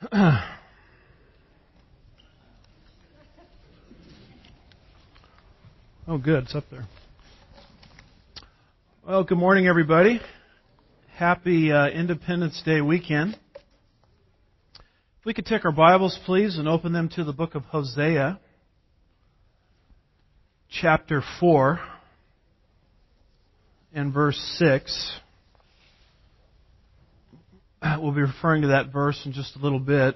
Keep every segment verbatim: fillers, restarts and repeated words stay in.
Oh, good. It's up there. Well, good morning, everybody. Happy uh, Independence Day weekend. If we could take our Bibles, please, and open them to the book of Hosea, chapter four, and verse six. We'll be referring to that verse in just a little bit.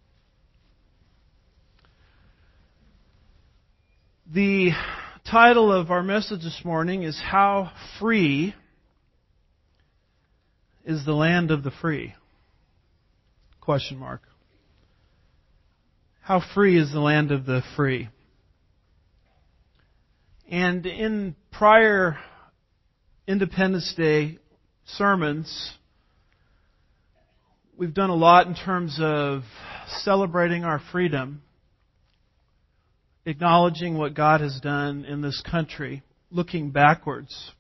The title of our message this morning is How Free is the Land of the Free? Question mark. How free is the land of the free? And in prior Independence Day sermons, we've done a lot in terms of celebrating our freedom, acknowledging what God has done in this country, looking backwards.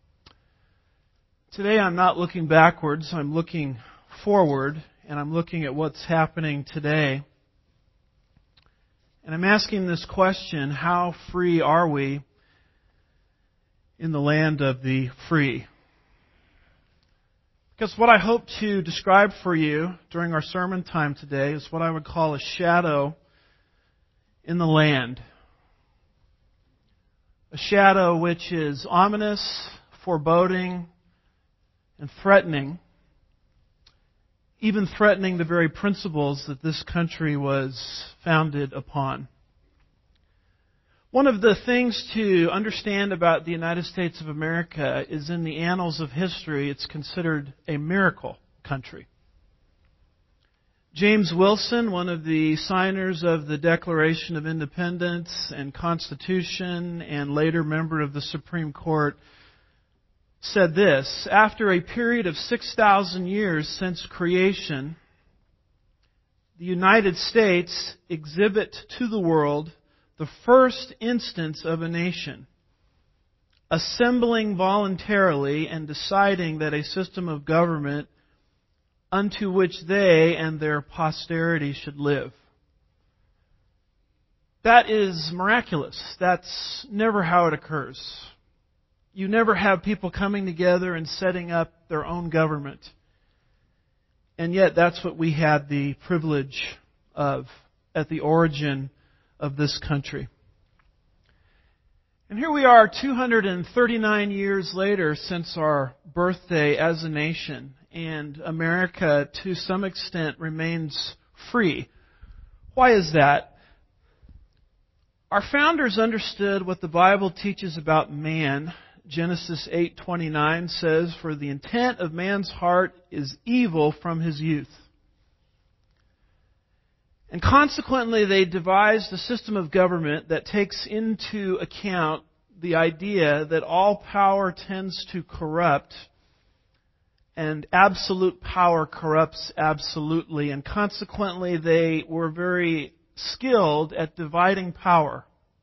Today I'm not looking backwards, I'm looking forward, and I'm looking at what's happening today. And I'm asking this question, how free are we in the land of the free? Because what I hope to describe for you during our sermon time today is what I would call a shadow in the land. A shadow which is ominous, foreboding, and threatening. Even threatening the very principles that this country was founded upon. One of the things to understand about the United States of America is in the annals of history, it's considered a miracle country. James Wilson, one of the signers of the Declaration of Independence and Constitution and later member of the Supreme Court, said this: after a period of six thousand years since creation, the United States exhibit to the world the first instance of a nation assembling voluntarily and deciding that a system of government unto which they and their posterity should live. That is miraculous. That's never how it occurs. You never have people coming together and setting up their own government. And yet that's what we had the privilege of at the origin of this country. And here we are two hundred thirty-nine years later since our birthday as a nation. And America, to some extent, remains free. Why is that? Our founders understood what the Bible teaches about man. Genesis eight twenty-nine says, "For the intent of man's heart is evil from his youth." And consequently, they devised a system of government that takes into account the idea that all power tends to corrupt, and absolute power corrupts absolutely. And consequently, they were very skilled at dividing power.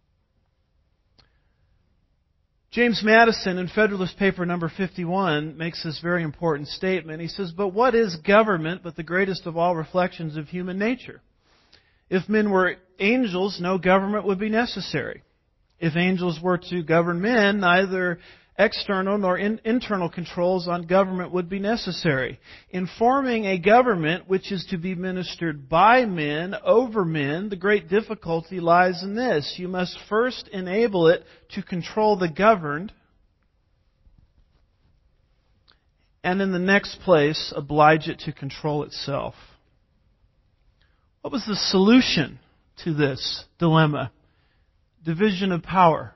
James Madison, in Federalist Paper number fifty-one, makes this very important statement. He says, "But what is government but the greatest of all reflections of human nature? If men were angels, no government would be necessary. If angels were to govern men, neither external nor in, internal controls on government would be necessary. In forming a government which is to be ministered by men, over men, the great difficulty lies in this. You must first enable it to control the governed, and in the next place, oblige it to control itself." What was the solution to this dilemma? Division of power.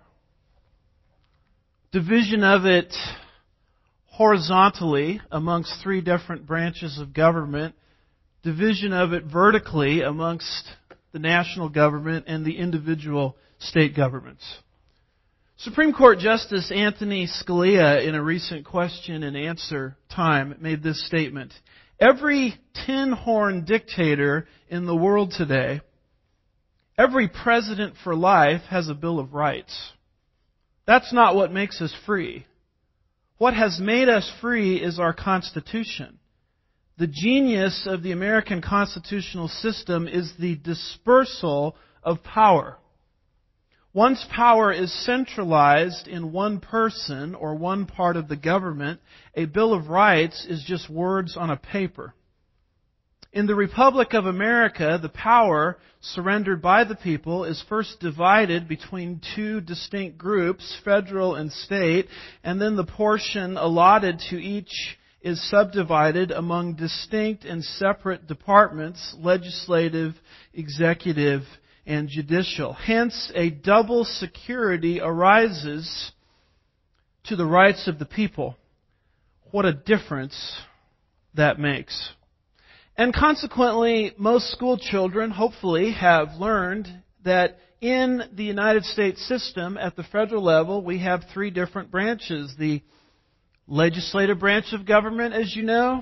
Division of it horizontally amongst three different branches of government. Division of it vertically amongst the national government and the individual state governments. Supreme Court Justice Anthony Scalia, in a recent question and answer time, made this statement: "Every tin-horn dictator in the world today, every president for life has a Bill of Rights. That's not what makes us free. What has made us free is our Constitution. The genius of the American constitutional system is the dispersal of power. Once power is centralized in one person or one part of the government, a Bill of Rights is just words on a paper. In the Republic of America, the power surrendered by the people is first divided between two distinct groups, federal and state, and then the portion allotted to each is subdivided among distinct and separate departments, legislative, executive, and judicial. Hence, a double security arises to the rights of the people. What a difference that makes. And consequently, most school children, hopefully, have learned that in the United States system, at the federal level, we have three different branches. The legislative branch of government, as you know,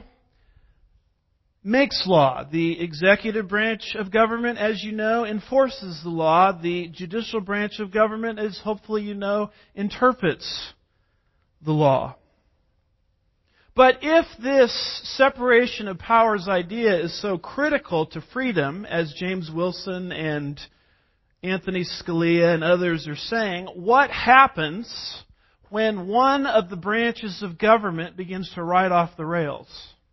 makes law. The executive branch of government, as you know, enforces the law. The judicial branch of government, as hopefully you know, interprets the law. But if this separation of powers idea is so critical to freedom, as James Wilson and Anthony Scalia and others are saying, what happens when one of the branches of government begins to ride off the rails?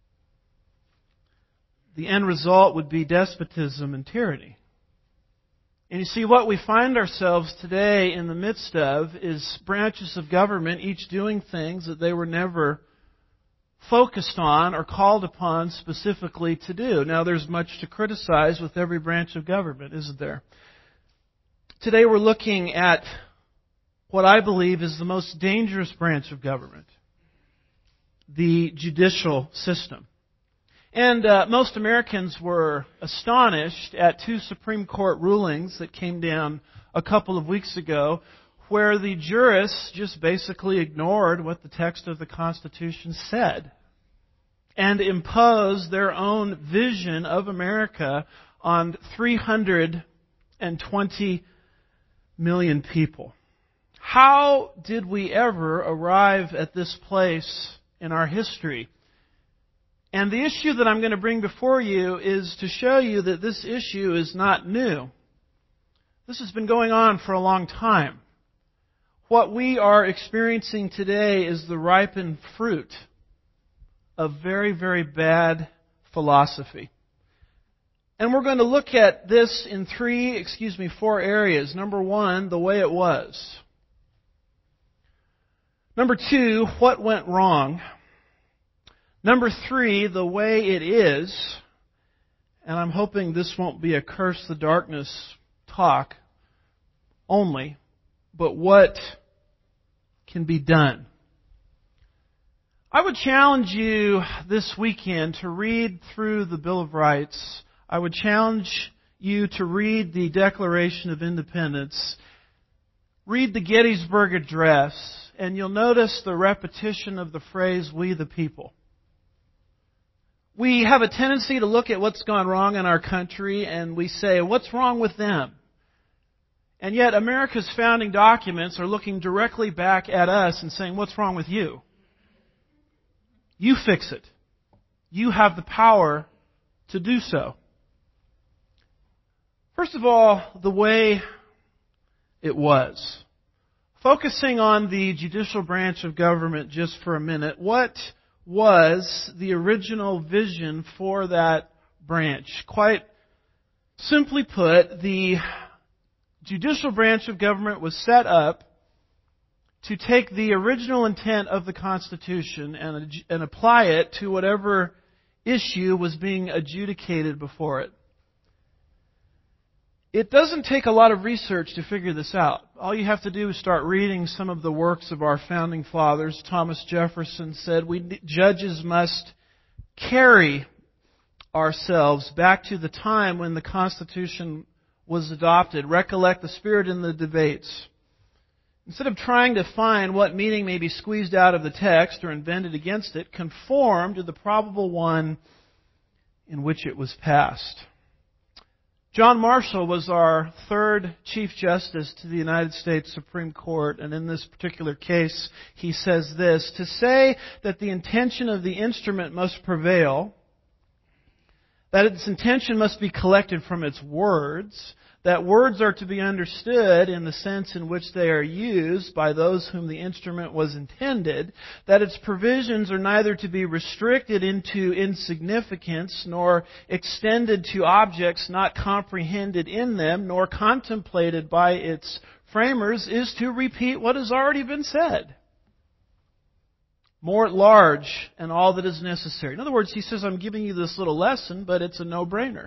The end result would be despotism and tyranny. And you see, what we find ourselves today in the midst of is branches of government each doing things that they were never focused on or called upon specifically to do. Now, there's much to criticize with every branch of government, isn't there? Today we're looking at what I believe is the most dangerous branch of government, the judicial system. And uh, most Americans were astonished at two Supreme Court rulings that came down a couple of weeks ago, where the jurists just basically ignored what the text of the Constitution said and imposed their own vision of America on three hundred twenty million people. How did we ever arrive at this place in our history? And the issue that I'm going to bring before you is to show you that this issue is not new. This has been going on for a long time. What we are experiencing today is the ripened fruit of very, very bad philosophy. And we're going to look at this in three, excuse me, four areas. Number one, the way it was. Number two, what went wrong. Number three, the way it is. And I'm hoping this won't be a curse the darkness talk only, but what can be done. I would challenge you this weekend to read through the Bill of Rights. I would challenge you to read the Declaration of Independence. Read the Gettysburg Address, and you'll notice the repetition of the phrase, "we the people." We have a tendency to look at what's gone wrong in our country and we say, what's wrong with them? And yet America's founding documents are looking directly back at us and saying, what's wrong with you? You fix it. You have the power to do so. First of all, the way it was. Focusing on the judicial branch of government just for a minute, what was the original vision for that branch? Quite simply put, the judicial branch of government was set up to take the original intent of the Constitution and, and apply it to whatever issue was being adjudicated before it. It doesn't take a lot of research to figure this out. All you have to do is start reading some of the works of our founding fathers. Thomas Jefferson said, "We judges must carry ourselves back to the time when the Constitution was adopted. Recollect the spirit in the debates. Instead of trying to find what meaning may be squeezed out of the text or invented against it, conform to the probable one in which it was passed." John Marshall was our third Chief Justice to the United States Supreme Court, and in this particular case, he says this: "To say that the intention of the instrument must prevail that its intention must be collected from its words, that words are to be understood in the sense in which they are used by those whom the instrument was intended, that its provisions are neither to be restricted into insignificance, nor extended to objects not comprehended in them, nor contemplated by its framers, is to repeat what has already been said, more at large, and all that is necessary. In other words, he says, I'm giving you this little lesson, but it's a no-brainer.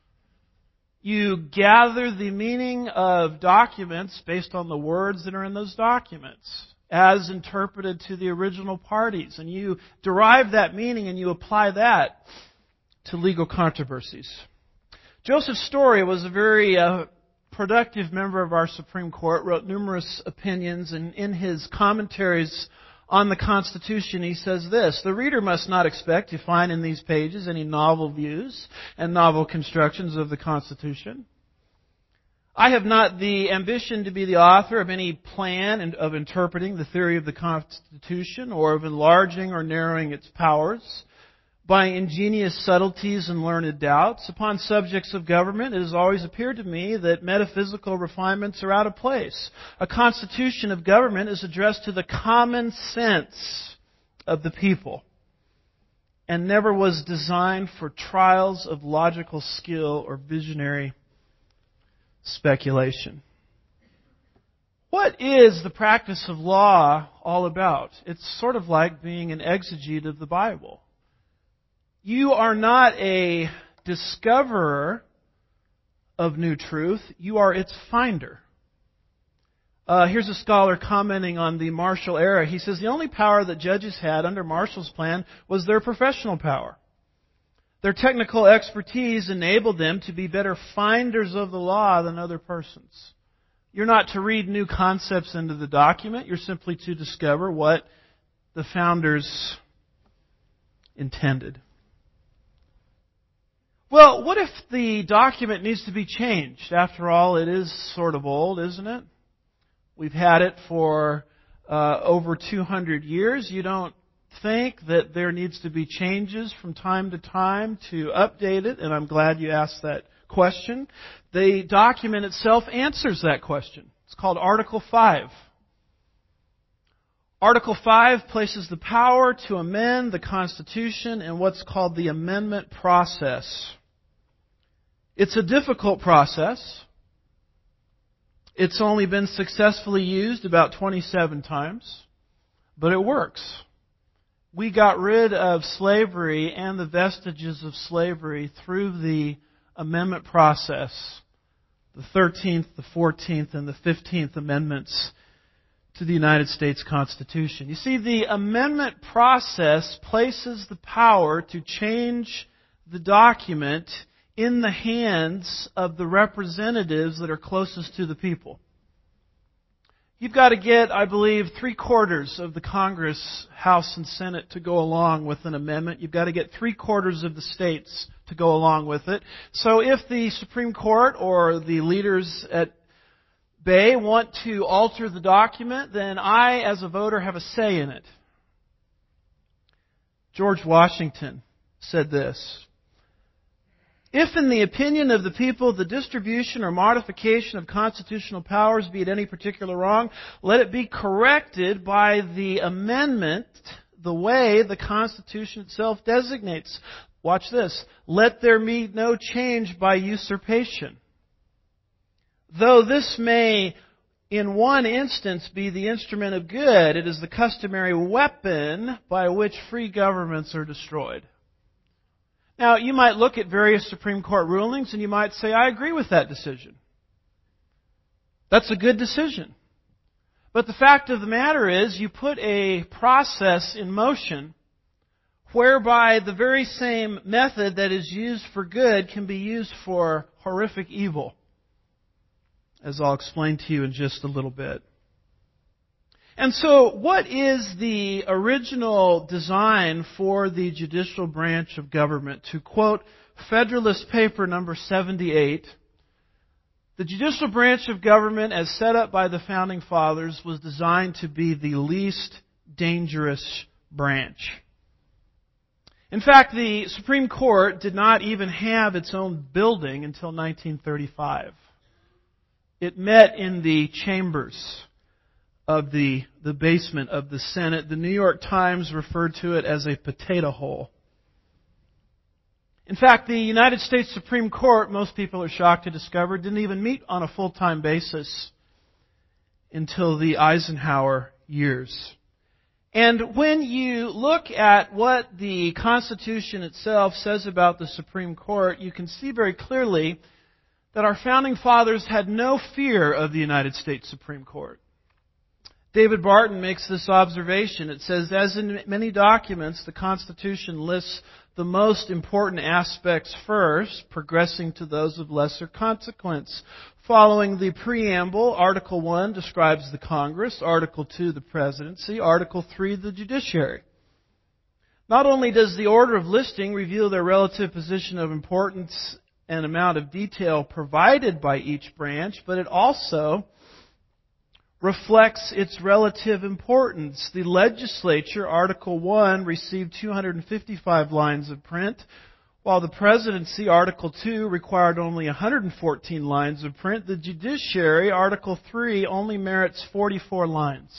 You gather the meaning of documents based on the words that are in those documents, as interpreted to the original parties. And you derive that meaning and you apply that to legal controversies. Joseph Story was a very uh, productive member of our Supreme Court, wrote numerous opinions, and in his commentaries on the Constitution, he says this: the reader must not expect to find in these pages any novel views and novel constructions of the Constitution. I have not the ambition to be the author of any plan of interpreting the theory of the Constitution or of enlarging or narrowing its powers by ingenious subtleties and learned doubts. Upon subjects of government, it has always appeared to me that metaphysical refinements are out of place. A constitution of government is addressed to the common sense of the people and never was designed for trials of logical skill or visionary speculation. What is the practice of law all about? It's sort of like being an exegete of the Bible. You are not a discoverer of new truth. You are its finder. Uh, here's a scholar commenting on the Marshall era. He says the only power that judges had under Marshall's plan was their professional power. Their technical expertise enabled them to be better finders of the law than other persons. You're not to read new concepts into the document. You're simply to discover what the founders intended. Well, what if the document needs to be changed? After all, it is sort of old, isn't it? We've had it for uh, over two hundred years. You don't think that there needs to be changes from time to time to update it, and I'm glad you asked that question. The document itself answers that question. It's called Article five. Article five places the power to amend the Constitution in what's called the amendment process. It's a difficult process. It's only been successfully used about twenty-seven times, but it works. We got rid of slavery and the vestiges of slavery through the amendment process. The thirteenth, the fourteenth, and the fifteenth Amendments to the United States Constitution. You see, the amendment process places the power to change the document in the hands of the representatives that are closest to the people. You've got to get, I believe, three quarters of the Congress, House, and Senate to go along with an amendment. You've got to get three quarters of the states to go along with it. So if the Supreme Court or the leaders at Bay want to alter the document, then I, as a voter, have a say in it. George Washington said this: if in the opinion of the people the distribution or modification of constitutional powers be at any particular wrong, let it be corrected by the amendment the way the Constitution itself designates. Watch this. Let there be no change by usurpation. Though this may in one instance be the instrument of good, it is the customary weapon by which free governments are destroyed. Now, you might look at various Supreme Court rulings and you might say, I agree with that decision. That's a good decision. But the fact of the matter is, you put a process in motion whereby the very same method that is used for good can be used for horrific evil, as I'll explain to you in just a little bit. And so, what is the original design for the judicial branch of government? To quote Federalist Paper number seventy-eight, the judicial branch of government as set up by the Founding Fathers was designed to be the least dangerous branch. In fact, the Supreme Court did not even have its own building until nineteen thirty-five. It met in the chambers of the, the basement of the Senate. The New York Times referred to it as a potato hole. In fact, the United States Supreme Court, most people are shocked to discover, didn't even meet on a full-time basis until the Eisenhower years. And when you look at what the Constitution itself says about the Supreme Court, you can see very clearly that our Founding Fathers had no fear of the United States Supreme Court. David Barton makes this observation. It says, as in many documents, the Constitution lists the most important aspects first, progressing to those of lesser consequence. Following the preamble, Article one describes the Congress, Article two the presidency, Article three the judiciary. Not only does the order of listing reveal their relative position of importance and amount of detail provided by each branch, but it also reflects its relative importance. The legislature, Article one, received two hundred fifty-five lines of print, while the presidency, Article two, required only one hundred fourteen lines of print. The judiciary, Article three, only merits forty-four lines.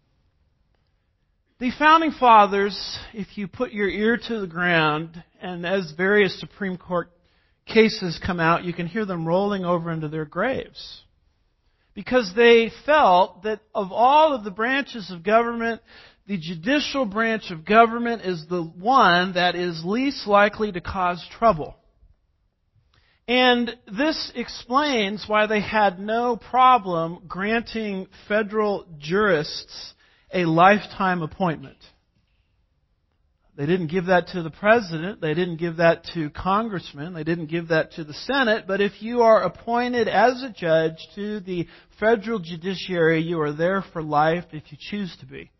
The Founding Fathers, if you put your ear to the ground, and as various Supreme Court cases come out, you can hear them rolling over into their graves. Because they felt that of all of the branches of government, the judicial branch of government is the one that is least likely to cause trouble. And this explains why they had no problem granting federal jurists a lifetime appointment. They didn't give that to the president. They didn't give that to congressmen. They didn't give that to the Senate. But if you are appointed as a judge to the federal judiciary, you are there for life if you choose to be.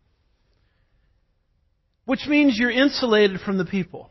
Which means you're insulated from the people.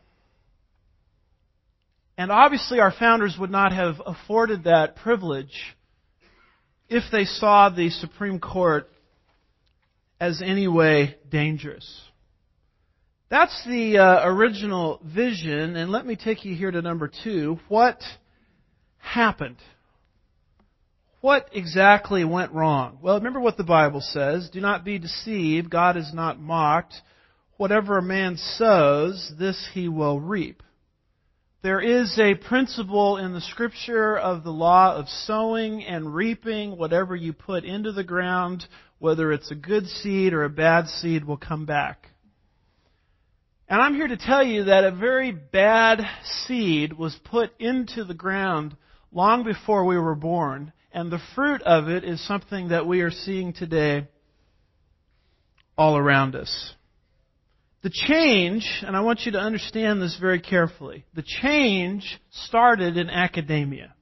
And obviously our founders would not have afforded that privilege if they saw the Supreme Court as any way dangerous. That's the uh, original vision, and let me take you here to number two. What happened? What exactly went wrong? Well, remember what the Bible says. Do not be deceived. God is not mocked. Whatever a man sows, this he will reap. There is a principle in the Scripture of the law of sowing and reaping. Whatever you put into the ground, whether it's a good seed or a bad seed, will come back. And I'm here to tell you that a very bad seed was put into the ground long before we were born, and the fruit of it is something that we are seeing today all around us. The change, and I want you to understand this very carefully, the change started in academia.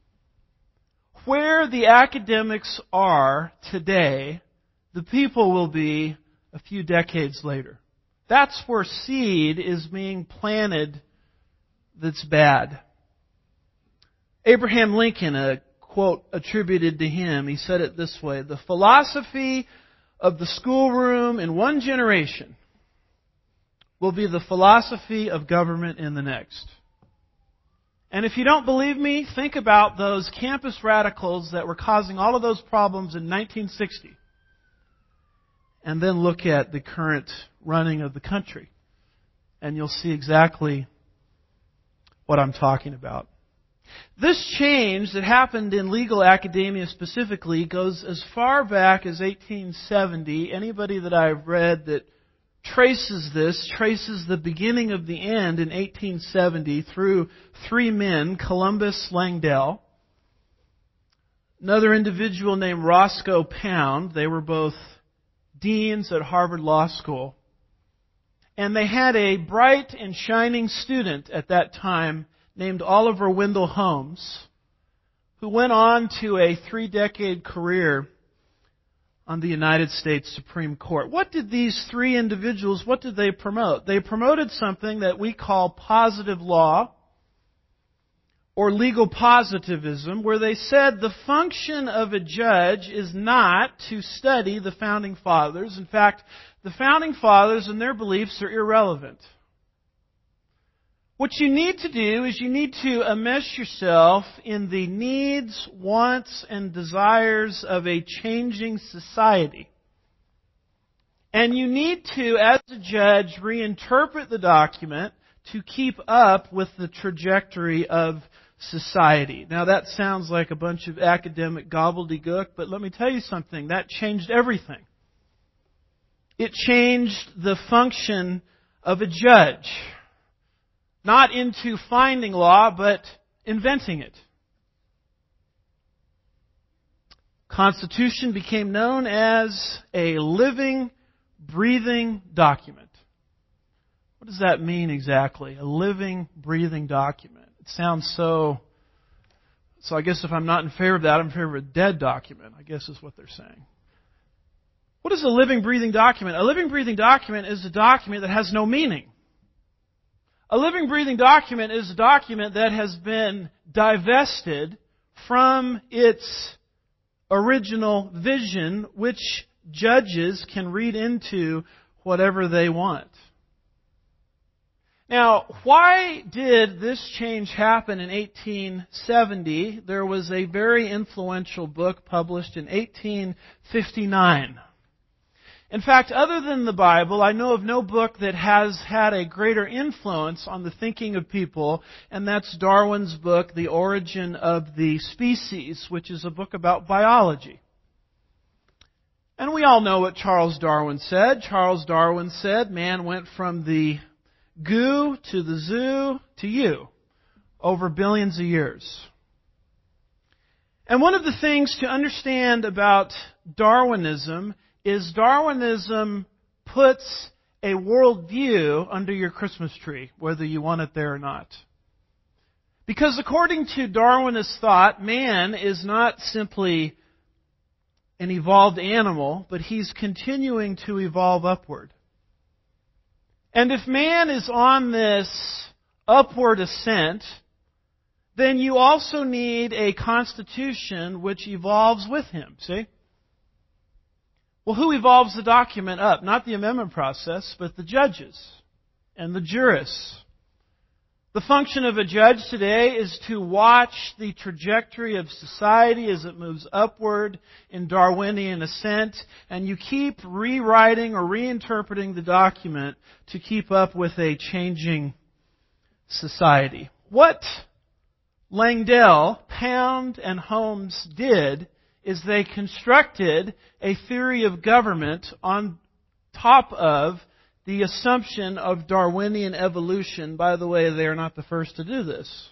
Where the academics are today, the people will be a few decades later. That's where seed is being planted that's bad. Abraham Lincoln, a quote attributed to him, he said it this way: the philosophy of the schoolroom in one generation will be the philosophy of government in the next. And if you don't believe me, think about those campus radicals that were causing all of those problems in nineteen sixty. And then look at the current running of the country. And you'll see exactly what I'm talking about. This change that happened in legal academia specifically goes as far back as eighteen seventy. Anybody that I've read that traces this, traces the beginning of the end in eighteen seventy through three men, Columbus, Langdell, another individual named Roscoe Pound. They were both deans at Harvard Law School. And they had a bright and shining student at that time named Oliver Wendell Holmes, who went on to a three-decade career on the United States Supreme Court. What did these three individuals, what did they promote? They promoted something that we call positive law, or legal positivism, where they said the function of a judge is not to study the Founding Fathers. In fact, the Founding Fathers and their beliefs are irrelevant. What you need to do is you need to immerse yourself in the needs, wants, and desires of a changing society. And you need to, as a judge, reinterpret the document to keep up with the trajectory of society. Now that sounds like a bunch of academic gobbledygook, but let me tell you something. That changed everything. It changed the function of a judge. Not into finding law, but inventing it. Constitution became known as a living, breathing document. What does that mean exactly? A living, breathing document. It sounds so... So I guess if I'm not in favor of that, I'm in favor of a dead document, I guess is what they're saying. What is a living, breathing document? A living, breathing document is a document that has no meaning. A living, breathing document is a document that has been divested from its original vision, which judges can read into whatever they want. Now, why did this change happen in eighteen seventy? There was a very influential book published in eighteen fifty-nine. In fact, other than the Bible, I know of no book that has had a greater influence on the thinking of people, and that's Darwin's book, The Origin of the Species, which is a book about biology. And we all know what Charles Darwin said. Charles Darwin said, man went from the goo to the zoo to you over billions of years. And one of the things to understand about Darwinism is Darwinism puts a worldview under your Christmas tree, whether you want it there or not. Because according to Darwinist thought, man is not simply an evolved animal, but he's continuing to evolve upward. And if man is on this upward ascent, then you also need a constitution which evolves with him, see? Well, who evolves the document up? Not the amendment process, but the judges and the jurists. The function of a judge today is to watch the trajectory of society as it moves upward in Darwinian ascent, and you keep rewriting or reinterpreting the document to keep up with a changing society. What Langdell, Pound, and Holmes did is they constructed a theory of government on top of the assumption of Darwinian evolution. By the way, they are not the first to do this.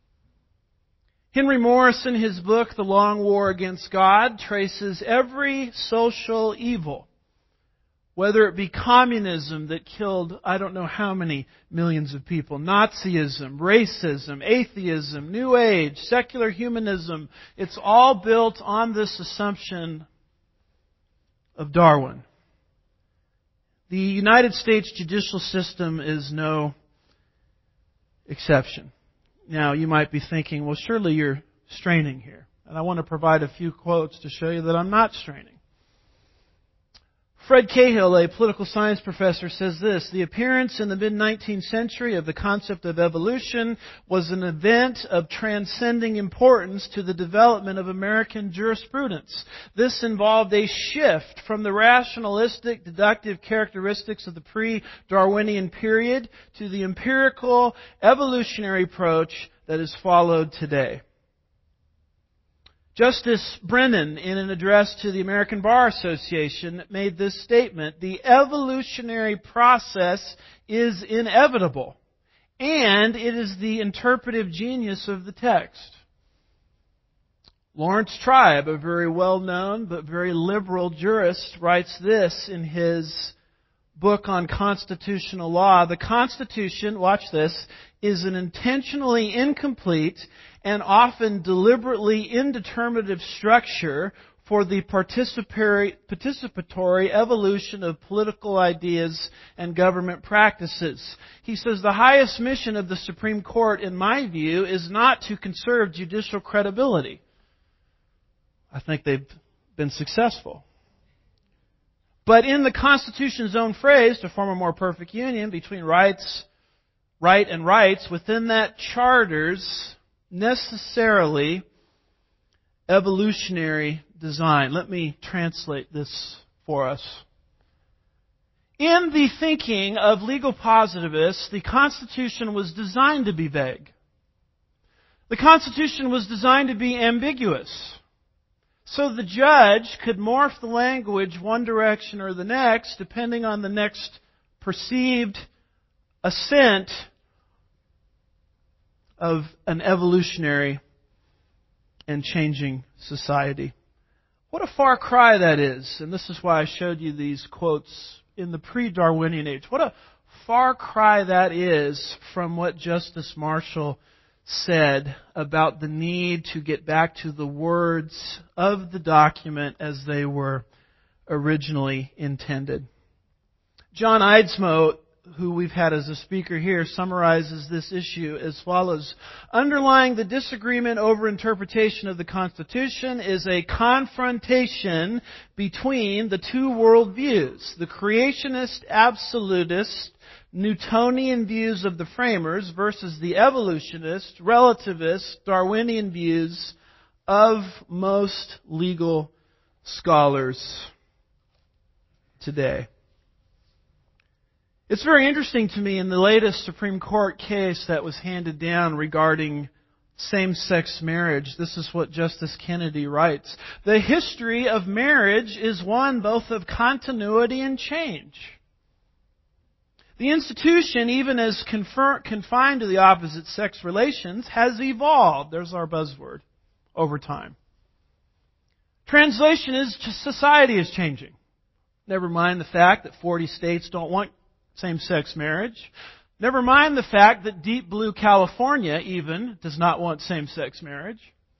Henry Morris, in his book, The Long War Against God, traces every social evil, whether it be communism that killed I don't know how many millions of people, Nazism, racism, atheism, New Age, secular humanism. It's all built on this assumption of Darwin. The United States judicial system is no exception. Now, you might be thinking, well, surely you're straining here. And I want to provide a few quotes to show you that I'm not straining. Fred Cahill, a political science professor, says this: the appearance in the mid-nineteenth century of the concept of evolution was an event of transcending importance to the development of American jurisprudence. This involved a shift from the rationalistic, deductive characteristics of the pre-Darwinian period to the empirical, evolutionary approach that is followed today. Justice Brennan, in an address to the American Bar Association, made this statement: the evolutionary process is inevitable, and it is the interpretive genius of the text. Lawrence Tribe, a very well-known but very liberal jurist, writes this in his book on constitutional law: the Constitution, watch this, is an intentionally incomplete and often deliberately indeterminative structure for the participatory, participatory evolution of political ideas and government practices. He says the highest mission of the Supreme Court, in my view, is not to conserve judicial credibility. I think they've been successful. But in the Constitution's own phrase, to form a more perfect union between rights, right and rights, within that charters necessarily evolutionary design. Let me translate this for us. In the thinking of legal positivists, the Constitution was designed to be vague. The Constitution was designed to be ambiguous. So the judge could morph the language one direction or the next, depending on the next perceived assent of an evolutionary and changing society. What a far cry that is. And this is why I showed you these quotes in the pre-Darwinian age. What a far cry that is from what Justice Marshall said about the need to get back to the words of the document as they were originally intended. John Eidsmoe, who we've had as a speaker here, summarizes this issue as follows. Underlying the disagreement over interpretation of the Constitution is a confrontation between the two worldviews, the creationist, absolutist, Newtonian views of the framers versus the evolutionist, relativist, Darwinian views of most legal scholars today. It's very interesting to me in the latest Supreme Court case that was handed down regarding same-sex marriage. This is what Justice Kennedy writes. The history of marriage is one both of continuity and change. The institution, even as confer- confined to the opposite sex relations, has evolved. There's our buzzword. Over time. Translation is society is changing. Never mind the fact that forty states don't want same-sex marriage. Never mind the fact that deep blue California even does not want same-sex marriage.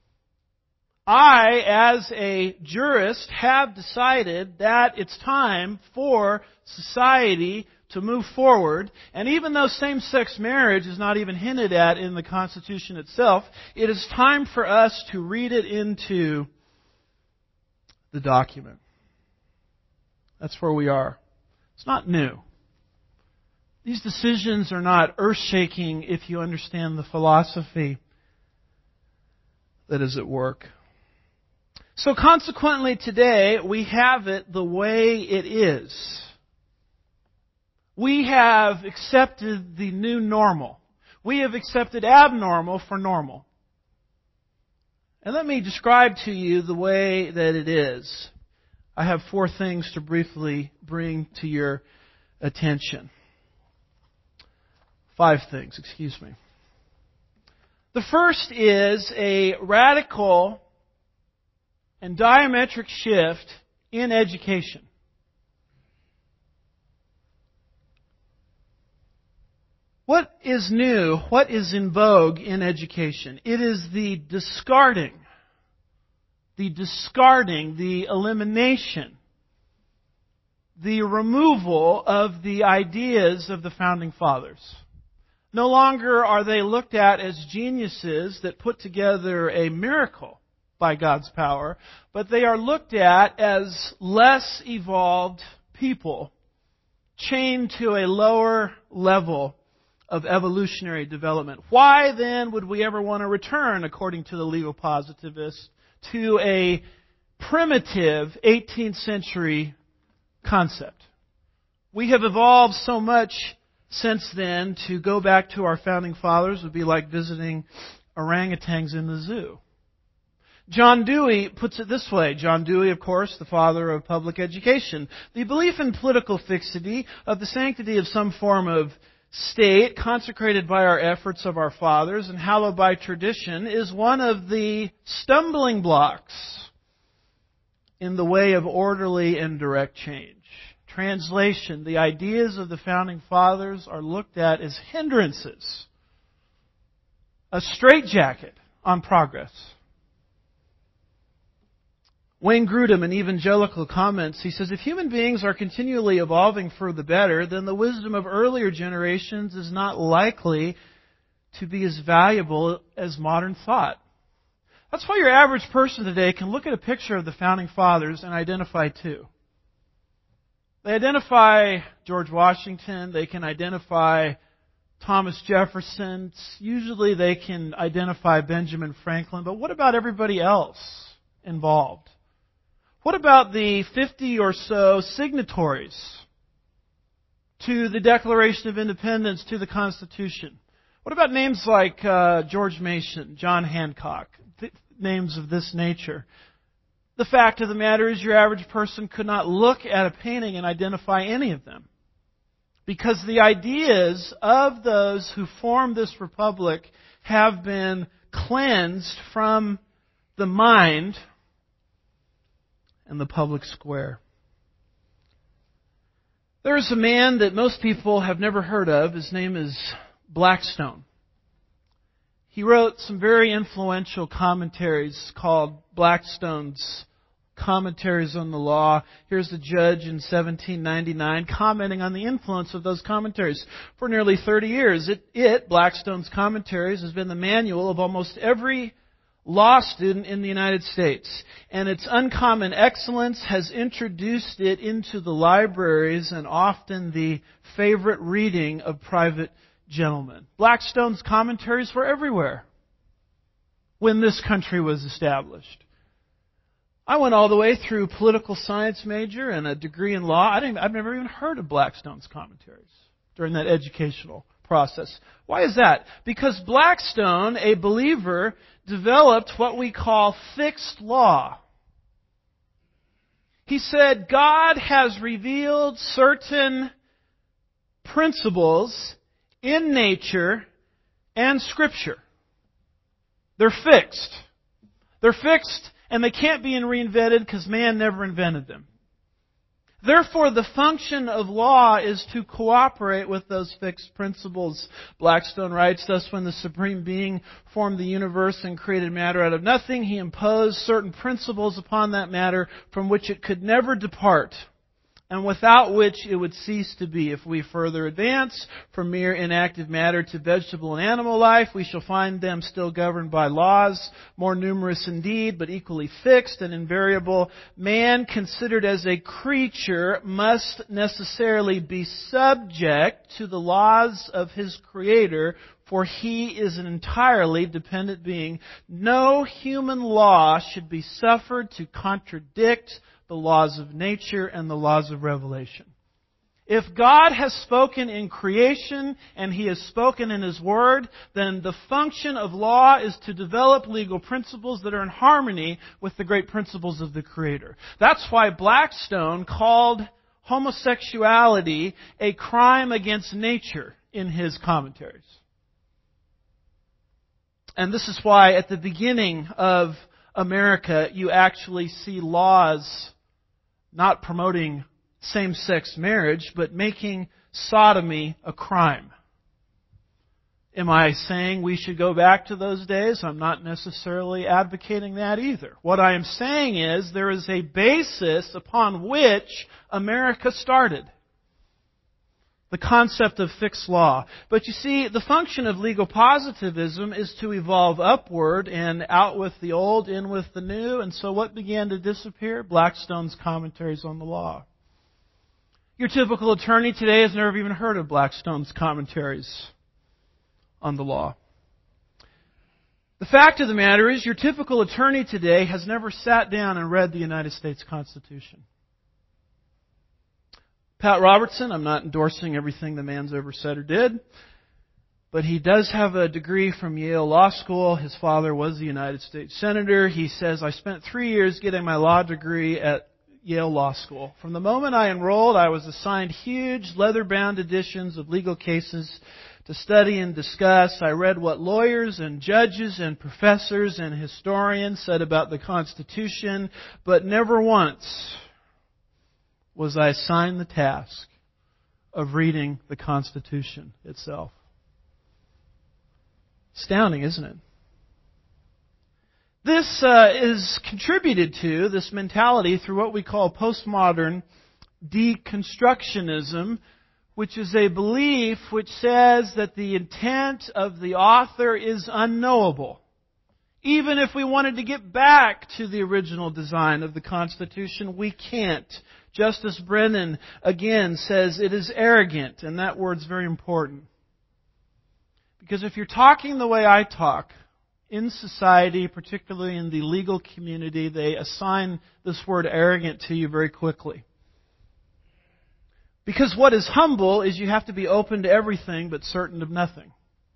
I, as a jurist, have decided that it's time for society to move forward. And even though same-sex marriage is not even hinted at in the Constitution itself, it is time for us to read it into the document. That's where we are. It's not new. These decisions are not earth-shaking if you understand the philosophy that is at work. So consequently today, we have it the way it is. We have accepted the new normal. We have accepted abnormal for normal. And let me describe to you the way that it is. I have four things to briefly bring to your attention. Five things, excuse me. The first is a radical and diametric shift in education. What is new? What is in vogue in education? It is the discarding, the discarding, the elimination, the removal of the ideas of the Founding Fathers. No longer are they looked at as geniuses that put together a miracle by God's power, but they are looked at as less evolved people chained to a lower level of evolutionary development. Why then would we ever want to return, according to the legal positivists, to a primitive eighteenth century concept? We have evolved so much since then. To go back to our Founding Fathers would be like visiting orangutans in the zoo. John Dewey puts it this way. John Dewey, of course, the father of public education. The belief in political fixity, of the sanctity of some form of state consecrated by our efforts of our fathers and hallowed by tradition, is one of the stumbling blocks in the way of orderly and direct change. Translation: the ideas of the Founding Fathers are looked at as hindrances, a straitjacket on progress. Wayne Grudem, in Evangelical Comments, he says, if human beings are continually evolving for the better, then the wisdom of earlier generations is not likely to be as valuable as modern thought. That's why your average person today can look at a picture of the Founding Fathers and identify two. They identify George Washington, they can identify Thomas Jefferson. Usually they can identify Benjamin Franklin, but what about everybody else involved? What about the fifty or so signatories to the Declaration of Independence, to the Constitution? What about names like uh, George Mason, John Hancock, th- names of this nature? The fact of the matter is your average person could not look at a painting and identify any of them. Because the ideas of those who formed this republic have been cleansed from the mind and the public square. There is a man that most people have never heard of. His name is Blackstone. He wrote some very influential commentaries called Blackstone's Commentaries on the Law. Here's the judge in seventeen ninety-nine commenting on the influence of those commentaries. For nearly thirty years, it, it, Blackstone's Commentaries, has been the manual of almost every law student in the United States. And its uncommon excellence has introduced it into the libraries and often the favorite reading of private gentlemen. Blackstone's commentaries were everywhere when this country was established. I went all the way through political science major and a degree in law. I didn't, I've never even heard of Blackstone's commentaries during that educational process. Why is that? Because Blackstone, a believer, developed what we call fixed law. He said God has revealed certain principles in nature and Scripture. They're fixed. They're fixed and they can't be reinvented because man never invented them. Therefore, the function of law is to cooperate with those fixed principles. Blackstone writes, thus when the Supreme Being formed the universe and created matter out of nothing, He imposed certain principles upon that matter from which it could never depart, and without which it would cease to be. If we further advance from mere inactive matter to vegetable and animal life, we shall find them still governed by laws, more numerous indeed, but equally fixed and invariable. Man, considered as a creature, must necessarily be subject to the laws of his Creator, for he is an entirely dependent being. No human law should be suffered to contradict the laws of nature and the laws of revelation. If God has spoken in creation and He has spoken in His Word, then the function of law is to develop legal principles that are in harmony with the great principles of the Creator. That's why Blackstone called homosexuality a crime against nature in his commentaries. And this is why at the beginning of America you actually see laws not promoting same-sex marriage, but making sodomy a crime. Am I saying we should go back to those days? I'm not necessarily advocating that either. What I am saying is there is a basis upon which America started. The concept of fixed law. But you see, the function of legal positivism is to evolve upward and out with the old, in with the new. And so what began to disappear? Blackstone's Commentaries on the Law. Your typical attorney today has never even heard of Blackstone's Commentaries on the Law. The fact of the matter is your typical attorney today has never sat down and read the United States Constitution. Pat Robertson, I'm not endorsing everything the man's ever said or did, but he does have a degree from Yale Law School. His father was a United States Senator. He says, I spent three years getting my law degree at Yale Law School. From the moment I enrolled, I was assigned huge leather-bound editions of legal cases to study and discuss. I read what lawyers and judges and professors and historians said about the Constitution, but never once was I assigned the task of reading the Constitution itself. Astounding, isn't it? This uh, is contributed to, this mentality, through what we call postmodern deconstructionism, which is a belief which says that the intent of the author is unknowable. Even if we wanted to get back to the original design of the Constitution, we can't. Justice Brennan, again, says it is arrogant, and that word's very important. Because if you're talking the way I talk, in society, particularly in the legal community, they assign this word arrogant to you very quickly. Because what is humble is you have to be open to everything but certain of nothing.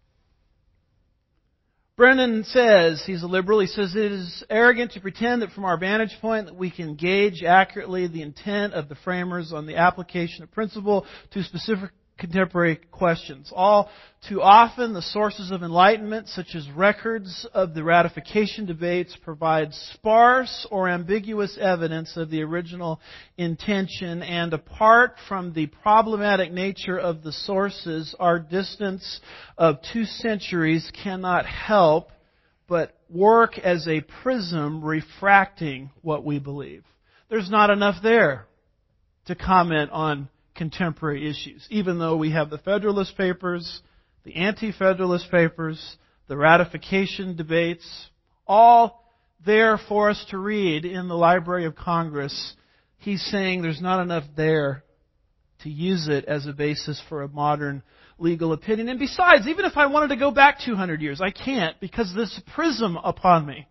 Brennan says, he's a liberal, he says, it is arrogant to pretend that from our vantage point that we can gauge accurately the intent of the framers on the application of principle to specific contemporary questions. All too often, the sources of enlightenment, such as records of the ratification debates, provide sparse or ambiguous evidence of the original intention, and apart from the problematic nature of the sources, our distance of two centuries cannot help but work as a prism refracting what we believe. There's not enough there to comment on contemporary issues, even though we have the Federalist Papers, the Anti-Federalist Papers, the ratification debates, all there for us to read in the Library of Congress. He's saying there's not enough there to use it as a basis for a modern legal opinion. And besides, even if I wanted to go back two hundred years, I can't, because this prism upon me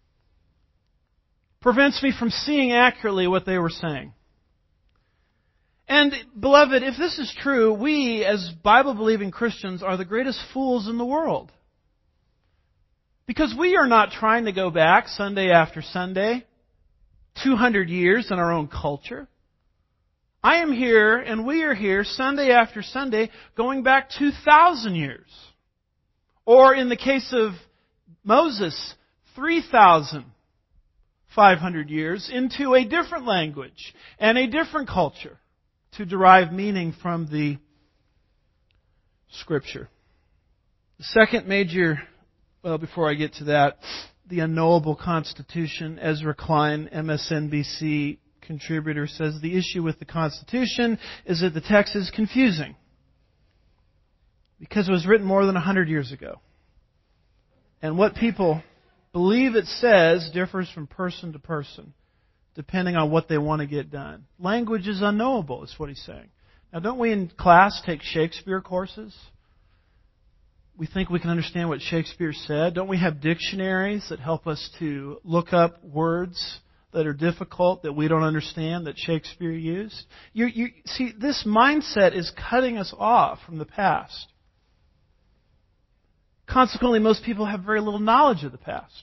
prevents me from seeing accurately what they were saying. And, beloved, if this is true, we, as Bible-believing Christians, are the greatest fools in the world. Because we are not trying to go back Sunday after Sunday, two hundred years in our own culture. I am here, and we are here, Sunday after Sunday, going back two thousand years. Or, in the case of Moses, three thousand five hundred years into a different language and a different culture, to derive meaning from the Scripture. The second major, well, before I get to that, the unknowable Constitution. Ezra Klein, M S N B C contributor, says the issue with the Constitution is that the text is confusing because it was written more than one hundred years ago. And what people believe it says differs from person to person, depending on what they want to get done. Language is unknowable, is what he's saying. Now, don't we in class take Shakespeare courses? We think we can understand what Shakespeare said. Don't we have dictionaries that help us to look up words that are difficult, that we don't understand, that Shakespeare used? You, you see, this mindset is cutting us off from the past. Consequently, most people have very little knowledge of the past.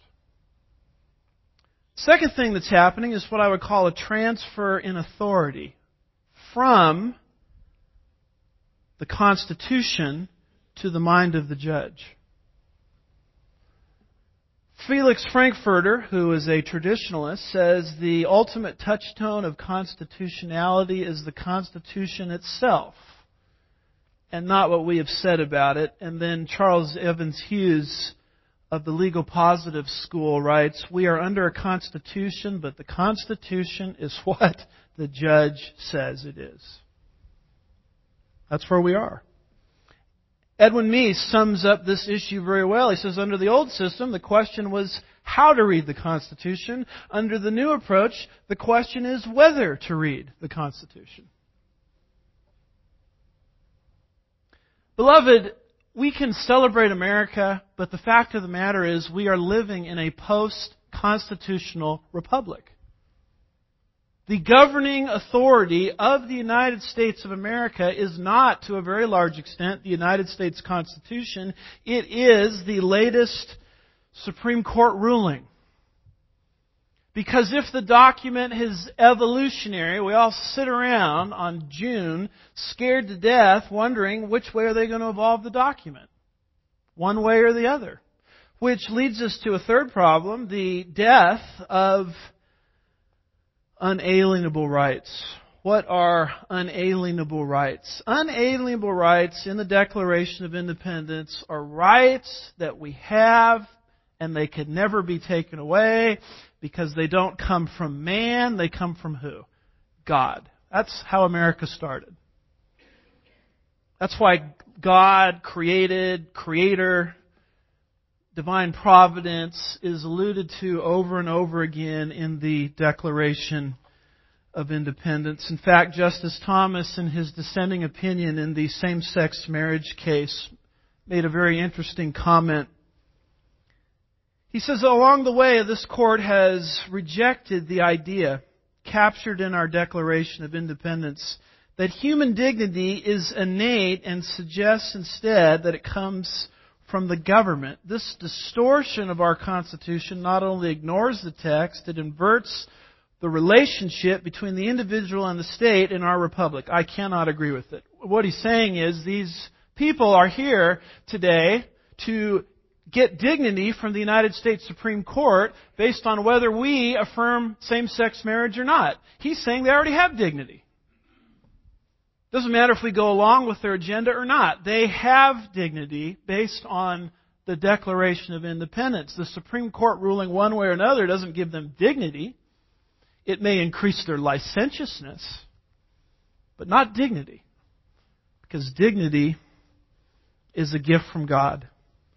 Second thing that's happening is what I would call a transfer in authority from the Constitution to the mind of the judge. Felix Frankfurter, who is a traditionalist, says the ultimate touchstone of constitutionality is the Constitution itself, and not what we have said about it. And then Charles Evans Hughes of the legal positive school writes, we are under a constitution, but the Constitution is what the judge says it is. That's where we are. Edwin Meese sums up this issue very well. He says, under the old system, the question was how to read the Constitution. Under the new approach, the question is whether to read the Constitution. Beloved, we can celebrate America, but the fact of the matter is we are living in a post-constitutional republic. The governing authority of the United States of America is not, to a very large extent, the United States Constitution. It is the latest Supreme Court ruling. Because if the document is evolutionary, we all sit around on June scared to death wondering which way are they going to evolve the document. One way or the other. Which leads us to a third problem, the death of unalienable rights. What are unalienable rights? Unalienable rights in the Declaration of Independence are rights that we have and they can never be taken away because they don't come from man, they come from who? God. That's how America started. That's why God created, Creator, divine providence is alluded to over and over again in the Declaration of Independence. In fact, Justice Thomas, in his dissenting opinion in the same-sex marriage case made a very interesting comment. He says, along the way, this court has rejected the idea, captured in our Declaration of Independence, that human dignity is innate and suggests instead that it comes from the government. This distortion of our Constitution not only ignores the text, it inverts the relationship between the individual and the state in our republic. I cannot agree with it. What he's saying is these people are here today to get dignity from the United States Supreme Court based on whether we affirm same-sex marriage or not. He's saying they already have dignity. Doesn't matter if we go along with their agenda or not. They have dignity based on the Declaration of Independence. The Supreme Court ruling one way or another doesn't give them dignity. It may increase their licentiousness, but not dignity. Because dignity is a gift from God.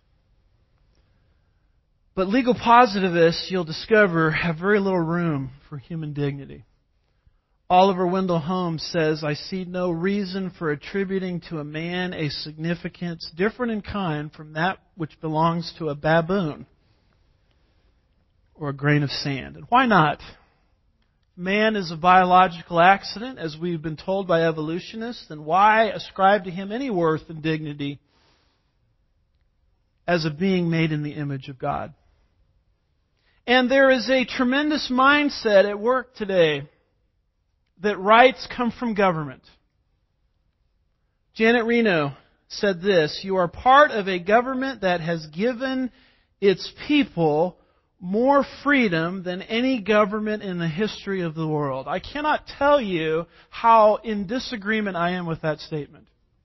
But legal positivists, you'll discover, have very little room for human dignity. Oliver Wendell Holmes says, I see no reason for attributing to a man a significance different in kind from that which belongs to a baboon or a grain of sand. And why not? Man is a biological accident, as we've been told by evolutionists, then why ascribe to him any worth and dignity as a being made in the image of God? And there is a tremendous mindset at work today that rights come from government. Janet Reno said this, you are part of a government that has given its people more freedom than any government in the history of the world. I cannot tell you how in disagreement I am with that statement.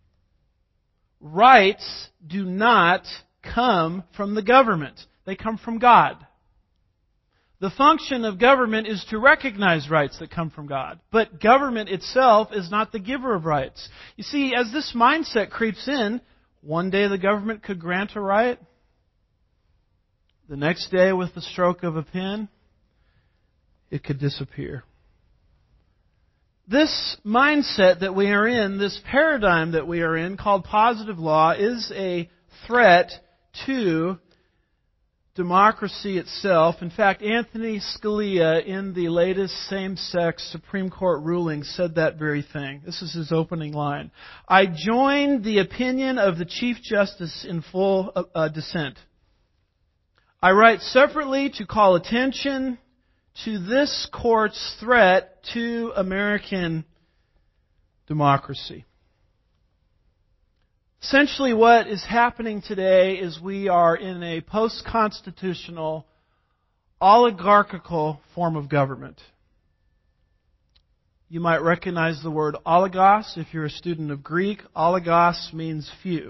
Rights do not come from the government. They come from God. The function of government is to recognize rights that come from God. But government itself is not the giver of rights. You see, as this mindset creeps in, one day the government could grant a right. The next day, with the stroke of a pen, it could disappear. This mindset that we are in, this paradigm that we are in, called positive law, is a threat to democracy itself. In fact, Anthony Scalia, in the latest same-sex Supreme Court ruling, said that very thing. This is his opening line. I join the opinion of the Chief Justice in full uh, dissent. I write separately to call attention to this court's threat to American democracy. Essentially what is happening today is we are in a post-constitutional, oligarchical form of government. You might recognize the word oligos if you're a student of Greek. Oligos means few.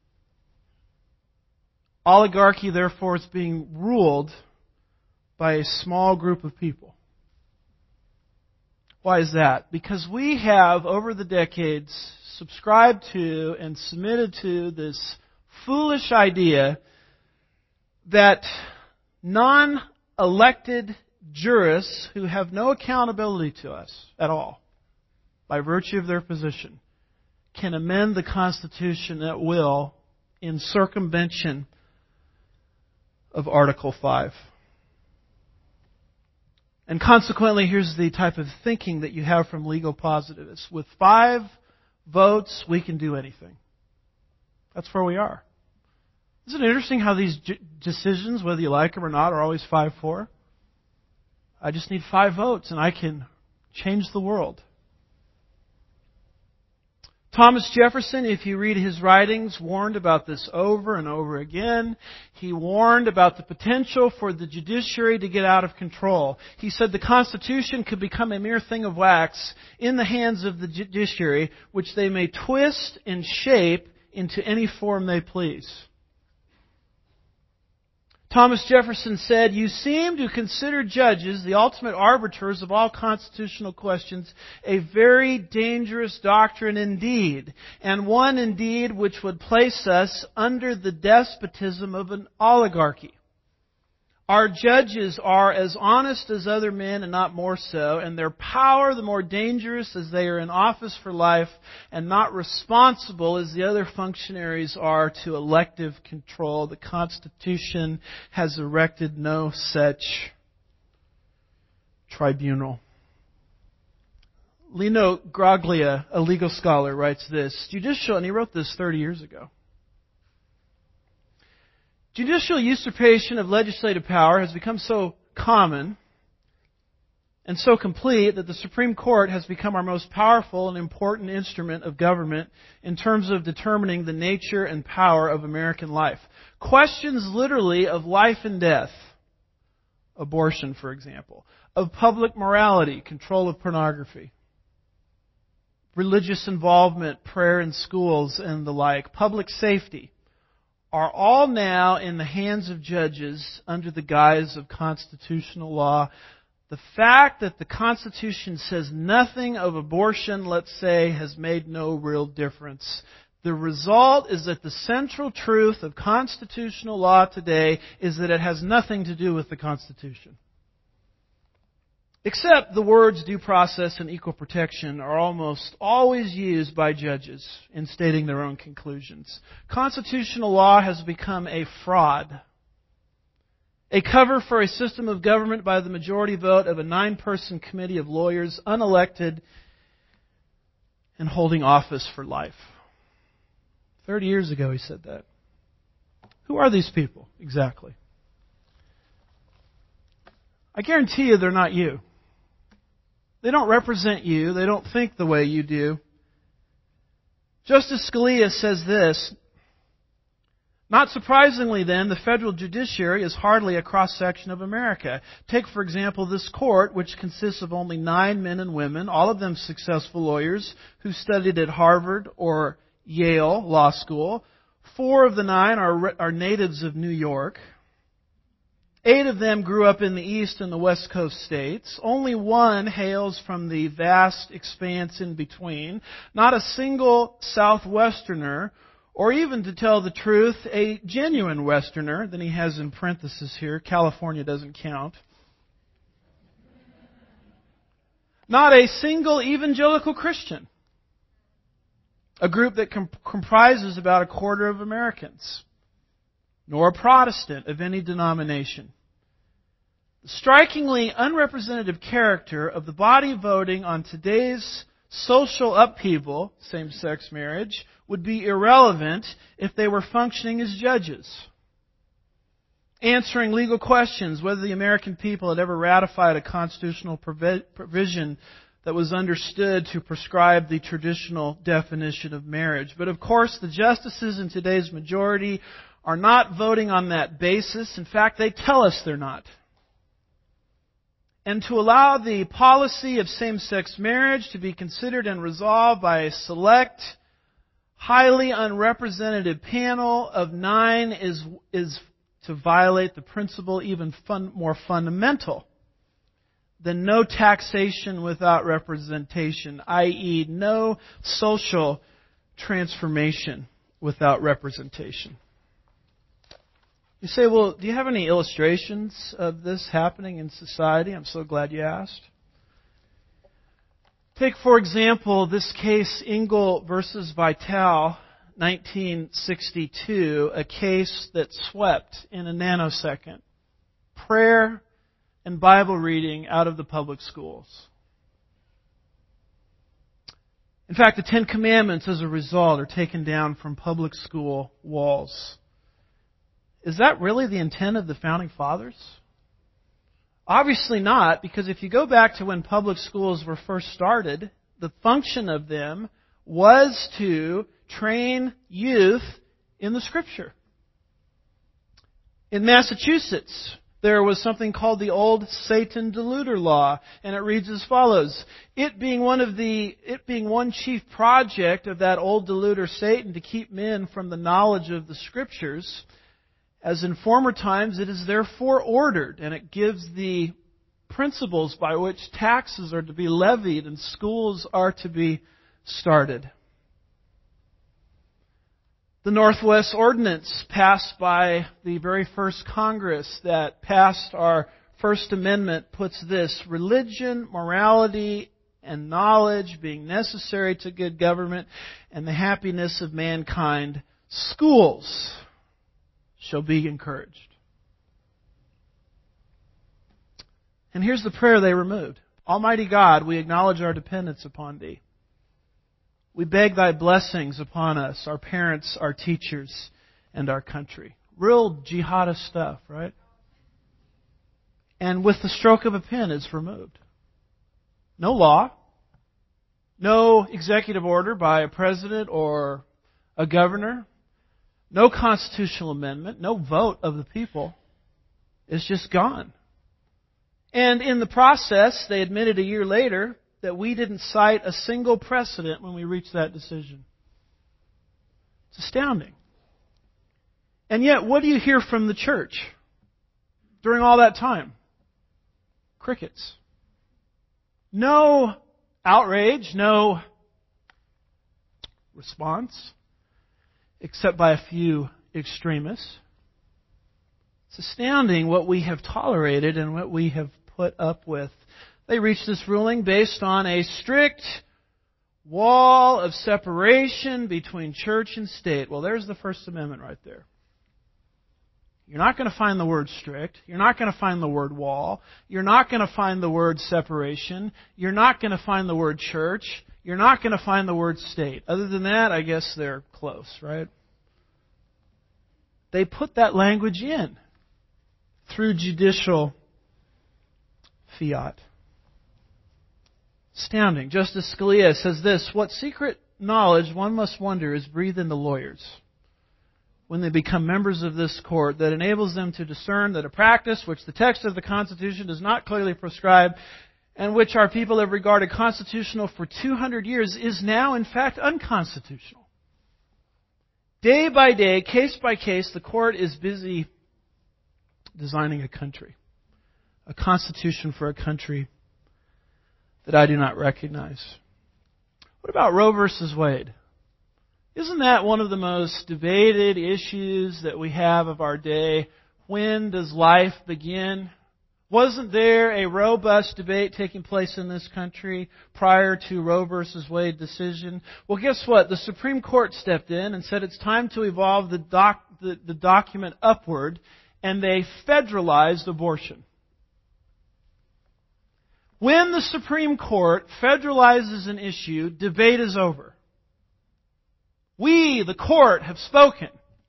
Oligarchy, therefore, is being ruled by a small group of people. Why is that? Because we have, over the decades, subscribed to and submitted to this foolish idea that non-elected jurists who have no accountability to us at all, by virtue of their position, can amend the Constitution at will in circumvention of Article five. And consequently, here's the type of thinking that you have from legal positivists. With five votes, we can do anything. That's where we are. Isn't it interesting how these j- decisions, whether you like them or not, are always five four? I just need five votes and I can change the world. Thomas Jefferson, if you read his writings, warned about this over and over again. He warned about the potential for the judiciary to get out of control. He said the Constitution could become a mere thing of wax in the hands of the judiciary, which they may twist and shape into any form they please. Thomas Jefferson said, you seem to consider judges, the ultimate arbiters of all constitutional questions, a very dangerous doctrine indeed, and one indeed which would place us under the despotism of an oligarchy. Our judges are as honest as other men and not more so, and their power the more dangerous as they are in office for life and not responsible as the other functionaries are to elective control. The Constitution has erected no such tribunal. Lino Graglia, a legal scholar, writes this, judicial, and he wrote this thirty years ago. Judicial usurpation of legislative power has become so common and so complete that the Supreme Court has become our most powerful and important instrument of government in terms of determining the nature and power of American life. Questions literally of life and death, abortion, for example, of public morality, control of pornography, religious involvement, prayer in schools, and the like, public safety, are all now in the hands of judges under the guise of constitutional law. The fact that the Constitution says nothing of abortion, let's say, has made no real difference. The result is that the central truth of constitutional law today is that it has nothing to do with the Constitution. Except the words due process and equal protection are almost always used by judges in stating their own conclusions. Constitutional law has become a fraud, a cover for a system of government by the majority vote of a nine-person committee of lawyers, unelected and holding office for life. Thirty years ago he said that. Who are these people exactly? I guarantee you they're not you. They don't represent you. They don't think the way you do. Justice Scalia says this, not surprisingly then, the federal judiciary is hardly a cross-section of America. Take, for example, this court, which consists of only nine men and women, all of them successful lawyers who studied at Harvard or Yale Law School. Four of the nine are, are natives of New York. Eight of them grew up in the East and the West Coast states. Only one hails from the vast expanse in between. Not a single Southwesterner, or even, to tell the truth, a genuine Westerner. Then he has in parentheses here, California doesn't count. Not a single evangelical Christian. A group that comp- comprises about a quarter of Americans. Nor a Protestant of any denomination. The strikingly unrepresentative character of the body voting on today's social upheaval, same-sex marriage, would be irrelevant if they were functioning as judges, answering legal questions whether the American people had ever ratified a constitutional provision that was understood to prescribe the traditional definition of marriage. But of course, the justices in today's majority are not voting on that basis. In fact, they tell us they're not. And to allow the policy of same-sex marriage to be considered and resolved by a select, highly unrepresentative panel of nine is, is to violate the principle even fun, more fundamental than no taxation without representation, that is, no social transformation without representation. You say, well, do you have any illustrations of this happening in society? I'm so glad you asked. Take, for example, this case, Engel versus Vitale, nineteen sixty-two, a case that swept in a nanosecond prayer and Bible reading out of the public schools. In fact, the Ten Commandments, as a result, are taken down from public school walls. Is that really the intent of the Founding Fathers? Obviously not, because if you go back to when public schools were first started, the function of them was to train youth in the Scripture. In Massachusetts, there was something called the Old Satan Deluder Law, and it reads as follows. It being one of the, it being one chief project of that old deluder Satan to keep men from the knowledge of the Scriptures, as in former times, it is therefore ordered, and it gives the principles by which taxes are to be levied and schools are to be started. The Northwest Ordinance, passed by the very first Congress that passed our First Amendment, puts this: religion, morality, and knowledge being necessary to good government and the happiness of mankind, schools shall be encouraged. And here's the prayer they removed. Almighty God, we acknowledge our dependence upon Thee. We beg Thy blessings upon us, our parents, our teachers, and our country. Real jihadist stuff, right? And with the stroke of a pen, it's removed. No law, no executive order by a president or a governor, no constitutional amendment, no vote of the people. It's just gone. And in the process, they admitted a year later that we didn't cite a single precedent when we reached that decision. It's astounding. And yet, what do you hear from the church during all that time? Crickets. No outrage, no response, except by a few extremists. It's astounding what we have tolerated and what we have put up with. They reached this ruling based on a strict wall of separation between church and state. Well, there's the First Amendment right there. You're not going to find the word strict. You're not going to find the word wall. You're not going to find the word separation. You're not going to find the word church. You're not going to find the word state. Other than that, I guess they're close, right? They put that language in through judicial fiat. Astounding. Justice Scalia says this: what secret knowledge, one must wonder, is breathed into lawyers when they become members of this court that enables them to discern that a practice which the text of the Constitution does not clearly prescribe and which our people have regarded constitutional for two hundred years is now in fact unconstitutional. Day by day, case by case, the court is busy designing a country, a constitution for a country that I do not recognize. What about Roe versus Wade? Isn't that one of the most debated issues that we have of our day? When does life begin? Wasn't there a robust debate taking place in this country prior to Roe versus Wade decision? Well, guess what? The Supreme Court stepped in and said it's time to evolve the, doc, the, the document upward, and they federalized abortion. When the Supreme Court federalizes an issue, debate is over. We, the court, have spoken.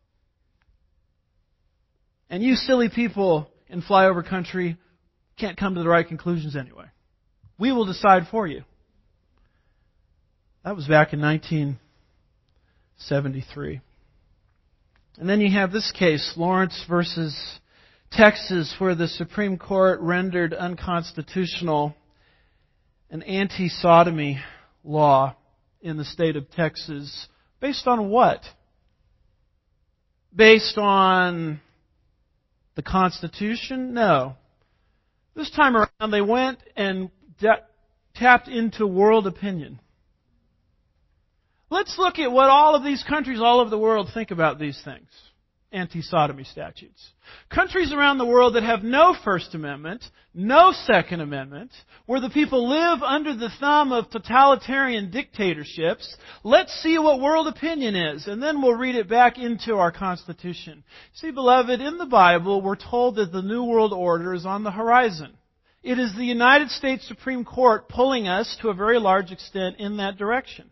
And you silly people in flyover country can't come to the right conclusions anyway. We will decide for you. That was back in nineteen seventy-three. And then you have this case, Lawrence versus Texas, where the Supreme Court rendered unconstitutional an anti-sodomy law in the state of Texas. Based on what? Based on the Constitution? No. This time around, they went and de- tapped into world opinion. Let's look at what all of these countries all over the world think about these things. Anti-sodomy statutes. Countries around the world that have no First Amendment, no Second Amendment, where the people live under the thumb of totalitarian dictatorships. Let's see what world opinion is, and then we'll read it back into our Constitution. See, beloved, in the Bible, we're told that the New World Order is on the horizon. It is the United States Supreme Court pulling us, to a very large extent, in that direction.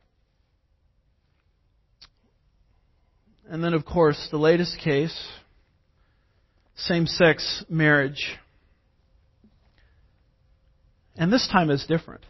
And then, of course, the latest case, same-sex marriage. And this time it's different.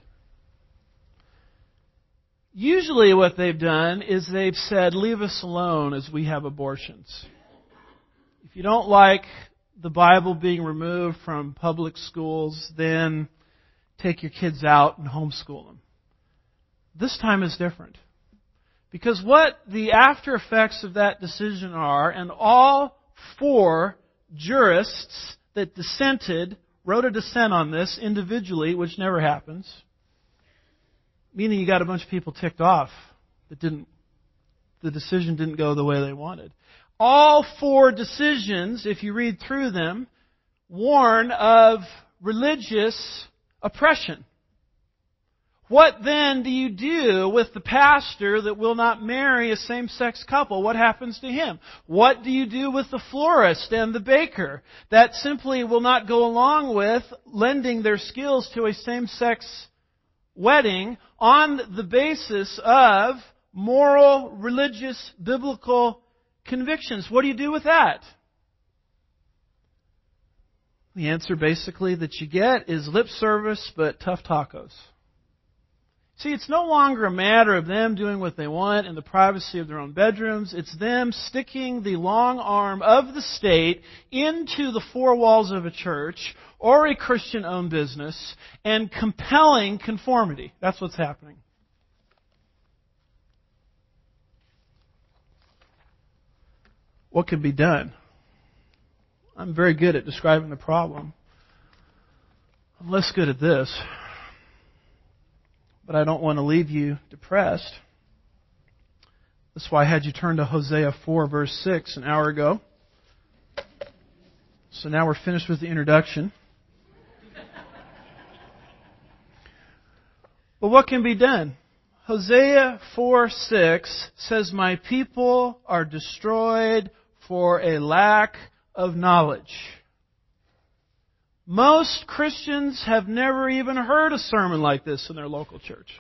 Usually what they've done is they've said, leave us alone as we have abortions. If you don't like the Bible being removed from public schools, then take your kids out and homeschool them. This time is different. Because what the after effects of that decision are, and all four jurists that dissented wrote a dissent on this individually, which never happens, meaning you got a bunch of people ticked off that didn't the decision didn't go the way they wanted. All four decisions, if you read through them, warn of religious oppression. What then do you do with the pastor that will not marry a same-sex couple? What happens to him? What do you do with the florist and the baker that simply will not go along with lending their skills to a same-sex wedding on the basis of moral, religious, biblical convictions? What do you do with that? The answer basically that you get is lip service but tough tacos. See, it's no longer a matter of them doing what they want in the privacy of their own bedrooms. It's them sticking the long arm of the state into the four walls of a church or a Christian-owned business and compelling conformity. That's what's happening. What can be done? I'm very good at describing the problem. I'm less good at this. But I don't want to leave you depressed. That's why I had you turn to Hosea four, verse six an hour ago. So now we're finished with the introduction. But what can be done? Hosea four six says, "My people are destroyed for a lack of knowledge." Most Christians have never even heard a sermon like this in their local church.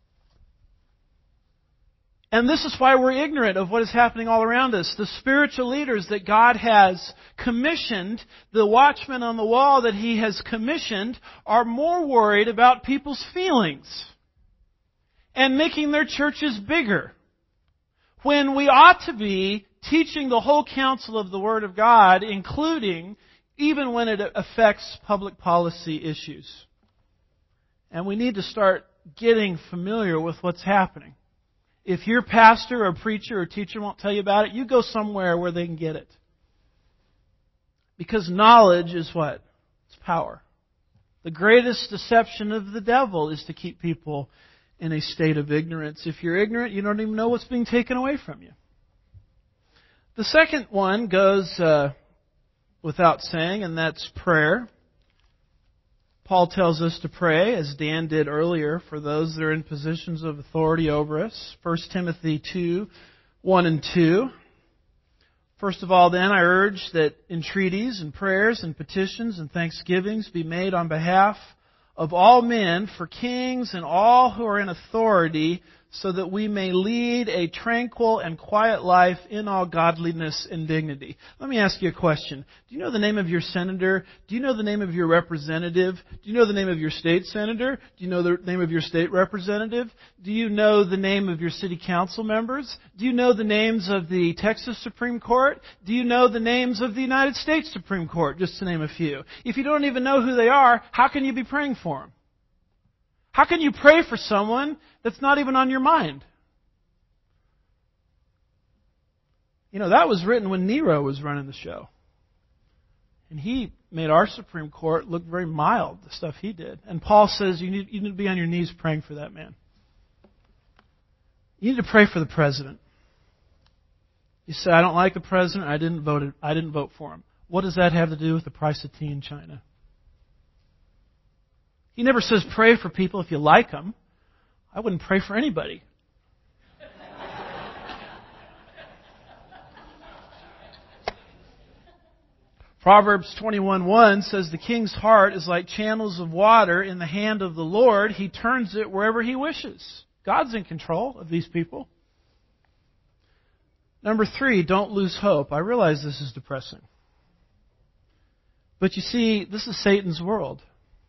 And this is why we're ignorant of what is happening all around us. The spiritual leaders that God has commissioned, the watchmen on the wall that He has commissioned, are more worried about people's feelings and making their churches bigger, when we ought to be teaching the whole counsel of the Word of God, including even when it affects public policy issues. And we need to start getting familiar with what's happening. If your pastor or preacher or teacher won't tell you about it, you go somewhere where they can get it. Because knowledge is what? It's power. The greatest deception of the devil is to keep people in a state of ignorance. If you're ignorant, you don't even know what's being taken away from you. The second one goes uh, without saying, and that's prayer. Paul tells us to pray, as Dan did earlier, for those that are in positions of authority over us. First Timothy two, one and two. First of all, then, I urge that entreaties and prayers and petitions and thanksgivings be made on behalf of all men, for kings and all who are in authority, so that we may lead a tranquil and quiet life in all godliness and dignity. Let me ask you a question. Do you know the name of your senator? Do you know the name of your representative? Do you know the name of your state senator? Do you know the name of your state representative? Do you know the name of your city council members? Do you know the names of the Texas Supreme Court? Do you know the names of the United States Supreme Court, just to name a few? If you don't even know who they are, how can you be praying for them? How can you pray for someone that's not even on your mind? You know, that was written when Nero was running the show. And he made our Supreme Court look very mild, the stuff he did. And Paul says you need, you need to be on your knees praying for that man. You need to pray for the president. You say, I don't like the president, I didn't vote, I didn't vote for him. What does that have to do with the price of tea in China? He never says pray for people if you like them. I wouldn't pray for anybody. Proverbs twenty-one one says, the king's heart is like channels of water in the hand of the Lord. He turns it wherever He wishes. God's in control of these people. Number three, don't lose hope. I realize this is depressing. But you see, this is Satan's world.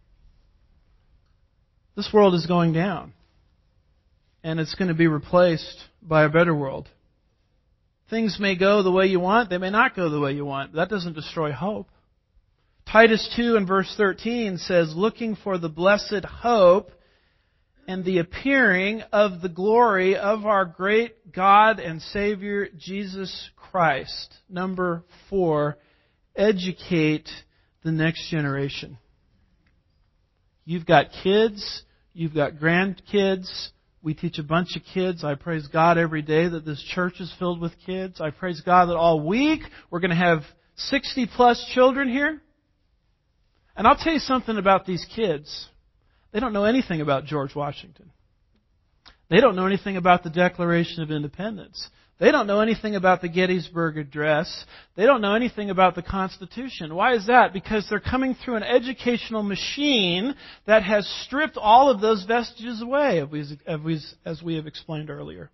This world is going down. And it's going to be replaced by a better world. Things may go the way you want. They may not go the way you want. That doesn't destroy hope. Titus two and verse thirteen says, looking for the blessed hope and the appearing of the glory of our great God and Savior, Jesus Christ. Number four, educate the next generation. You've got kids, you've got grandkids, We teach a bunch of kids. I praise God every day that this church is filled with kids. I praise God that all week we're going to have sixty plus children here. And I'll tell you something about these kids. They don't know anything about George Washington. They don't know anything about the Declaration of Independence. They don't know anything about the Gettysburg Address. They don't know anything about the Constitution. Why is that? Because they're coming through an educational machine that has stripped all of those vestiges away, as we have explained earlier.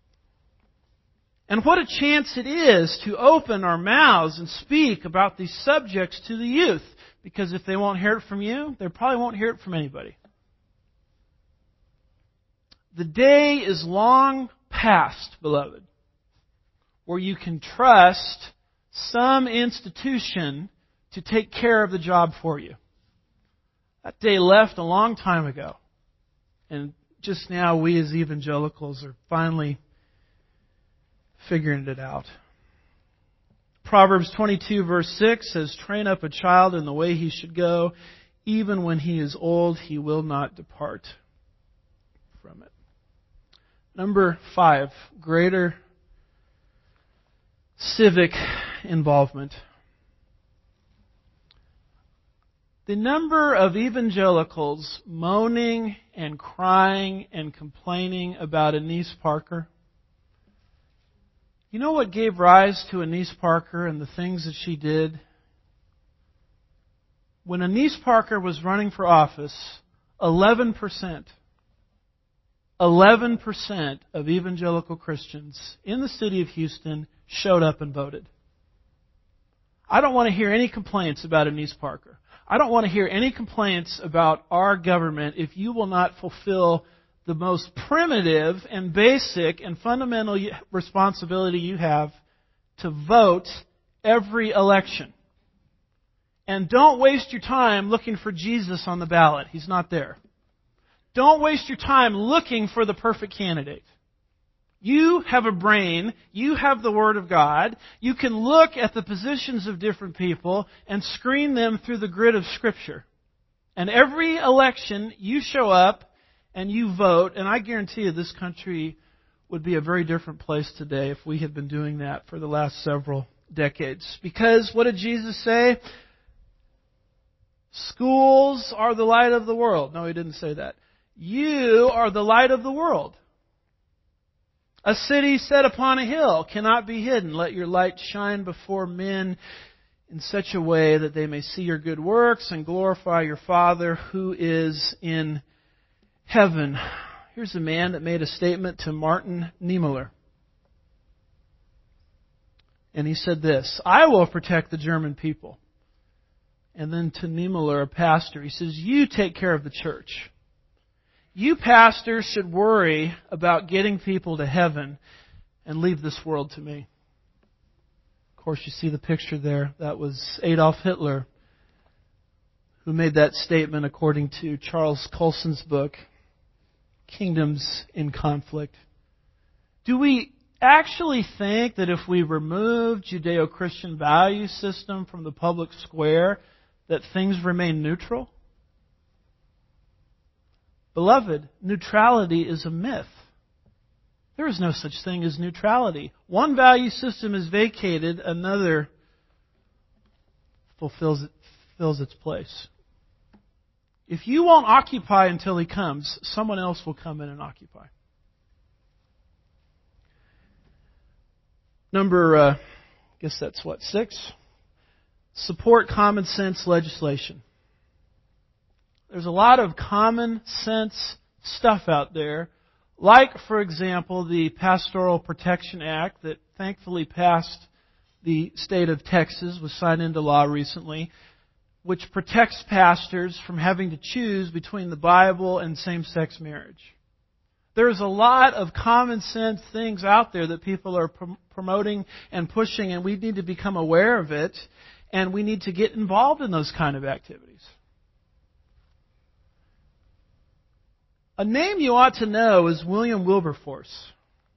And what a chance it is to open our mouths and speak about these subjects to the youth. Because if they won't hear it from you, they probably won't hear it from anybody. The day is long past, beloved, where you can trust some institution to take care of the job for you. That day left a long time ago. And just now we as evangelicals are finally figuring it out. Proverbs twenty-two verse six says, "Train up a child in the way he should go. Even when he is old, he will not depart from it." Number five, greater civic involvement. The number of evangelicals moaning and crying and complaining about Anise Parker. You know what gave rise to Anise Parker and the things that she did? When Anise Parker was running for office, eleven percent, eleven percent of evangelical Christians in the city of Houston showed up and voted. I don't want to hear any complaints about Anise Parker. I don't want to hear any complaints about our government if you will not fulfill the most primitive and basic and fundamental responsibility you have to vote every election. And don't waste your time looking for Jesus on the ballot. He's not there. Don't waste your time looking for the perfect candidate. You have a brain. You have the Word of God. You can look at the positions of different people and screen them through the grid of Scripture. And every election, you show up and you vote, and I guarantee you this country would be a very different place today if we had been doing that for the last several decades. Because what did Jesus say? Schools are the light of the world. No, He didn't say that. You are the light of the world. A city set upon a hill cannot be hidden. Let your light shine before men in such a way that they may see your good works and glorify your Father who is in heaven. Here's a man that made a statement to Martin Niemöller. And he said this, "I will protect the German people." And then to Niemöller, a pastor, he says, "You take care of the church. You pastors should worry about getting people to heaven and leave this world to me." Of course, you see the picture there. That was Adolf Hitler who made that statement according to Charles Colson's book, Kingdoms in Conflict. Do we actually think that if we remove Judeo-Christian value system from the public square, that things remain neutral? Beloved, neutrality is a myth. There is no such thing as neutrality. One value system is vacated, another fulfills it, fills its place. If you won't occupy until He comes, someone else will come in and occupy. Number, uh, I guess that's what, six? Support common sense legislation. There's a lot of common sense stuff out there, like, for example, the Pastoral Protection Act that thankfully passed the state of Texas, was signed into law recently, which protects pastors from having to choose between the Bible and same-sex marriage. There's a lot of common sense things out there that people are prom- promoting and pushing, and we need to become aware of it, and we need to get involved in those kind of activities. A name you ought to know is William Wilberforce,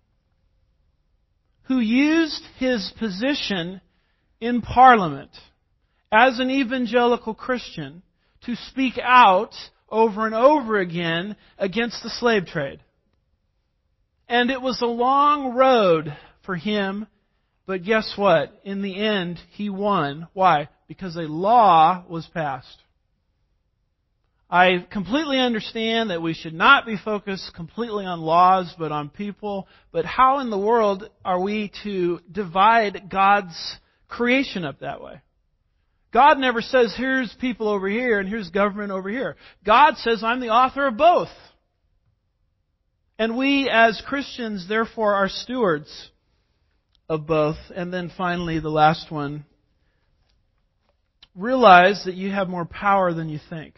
who used his position in Parliament as an evangelical Christian to speak out over and over again against the slave trade. And it was a long road for him, but guess what? In the end, he won. Why? Because a law was passed. I completely understand that we should not be focused completely on laws, but on people. But how in the world are we to divide God's creation up that way? God never says, here's people over here and here's government over here. God says, I'm the author of both. And we as Christians, therefore, are stewards of both. And then finally, the last one. Realize that you have more power than you think.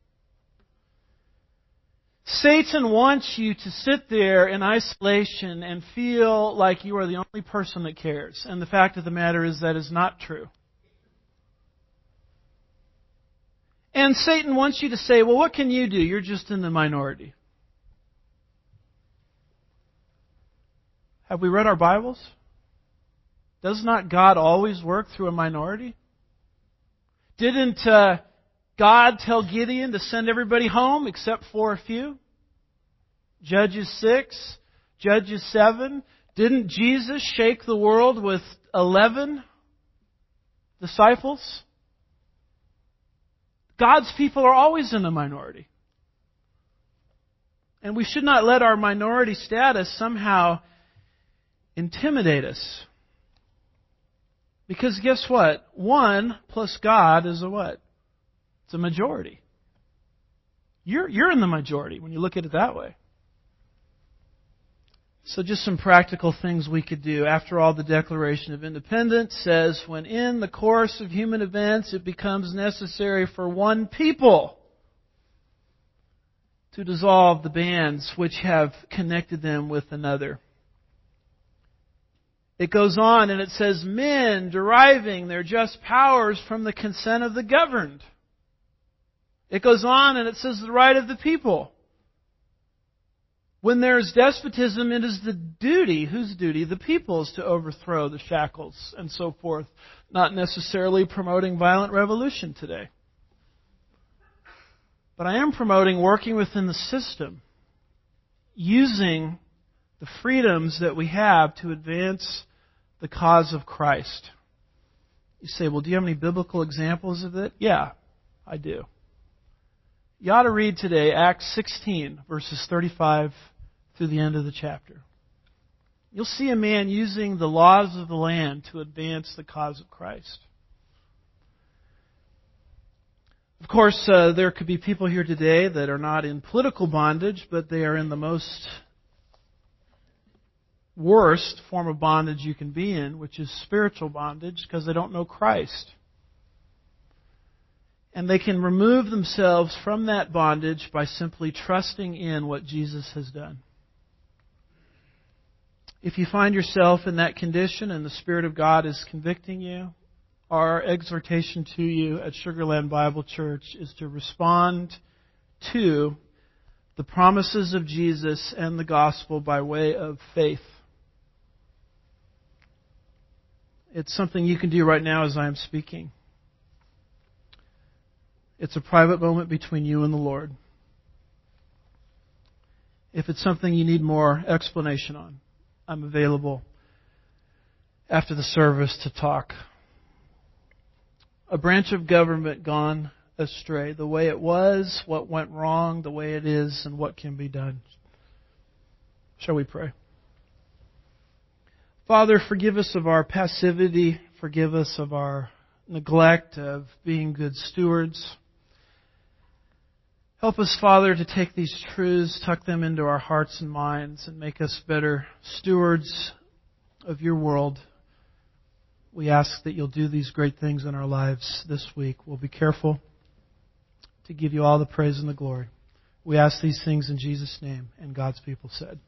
Satan wants you to sit there in isolation and feel like you are the only person that cares. And the fact of the matter is that is not true. And Satan wants you to say, well, what can you do? You're just in the minority. Have we read our Bibles? Does not God always work through a minority? Didn't uh, God tell Gideon to send everybody home except for a few? Judges six, Judges seven. Didn't Jesus shake the world with eleven disciples? God's people are always in the minority. And we should not let our minority status somehow intimidate us. Because guess what? One plus God is a what? It's a majority. You're, you're in the majority when you look at it that way. So just some practical things we could do. After all, the Declaration of Independence says, when in the course of human events it becomes necessary for one people to dissolve the bands which have connected them with another. It goes on and it says, men deriving their just powers from the consent of the governed. It goes on and it says the right of the people. When there is despotism, it is the duty, whose duty? The people's, to overthrow the shackles and so forth. Not necessarily promoting violent revolution today. But I am promoting working within the system, using the freedoms that we have to advance the cause of Christ. You say, well, do you have any biblical examples of it? Yeah, I do. You ought to read today Acts sixteen, verses thirty-five through the end of the chapter. You'll see a man using the laws of the land to advance the cause of Christ. Of course, uh, there could be people here today that are not in political bondage, but they are in the most worst form of bondage you can be in, which is spiritual bondage, because they don't know Christ. And they can remove themselves from that bondage by simply trusting in what Jesus has done. If you find yourself in that condition and the Spirit of God is convicting you, our exhortation to you at Sugarland Bible Church is to respond to the promises of Jesus and the gospel by way of faith. It's something you can do right now as I am speaking. It's a private moment between you and the Lord. If it's something you need more explanation on, I'm available after the service to talk. A branch of government gone astray. The way it was, what went wrong, the way it is, and what can be done. Shall we pray? Father, forgive us of our passivity. Forgive us of our neglect of being good stewards. Help us, Father, to take these truths, tuck them into our hearts and minds, and make us better stewards of your world. We ask that you'll do these great things in our lives this week. We'll be careful to give you all the praise and the glory. We ask these things in Jesus' name, and God's people said.